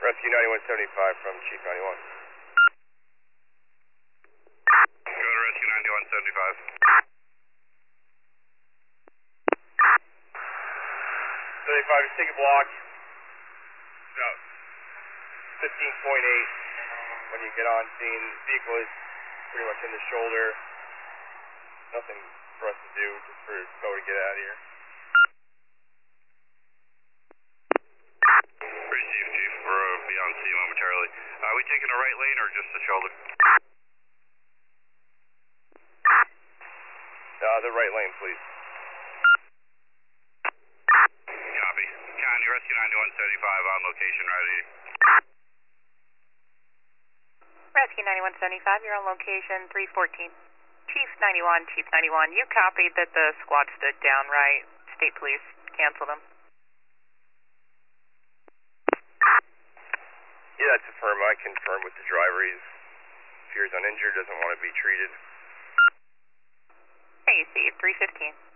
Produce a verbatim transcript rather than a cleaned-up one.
Rescue ninety-one seventy-five from Chief ninety-one. Go to Rescue ninety-one seventy-five. seventy-five, just take a block. About fifteen point eight when you get on scene. Vehicle is pretty much in the shoulder. Nothing for us to do, just for Bo to get out of here. Receive, Chief. We'll be on scene momentarily. Are we taking a right lane or just the shoulder? Uh, the right lane, please. Copy. County Rescue ninety-one seventy-five on location, ready. Rescue ninety-one seventy-five, you're on location three fourteen. Chief ninety-one, Chief ninety-one, you copied that the squad stood down, right? State Police canceled them. Yeah, that's affirmed. I confirmed with the driver. He appears uninjured, doesn't want to be treated. Hey, you see, three fifteen.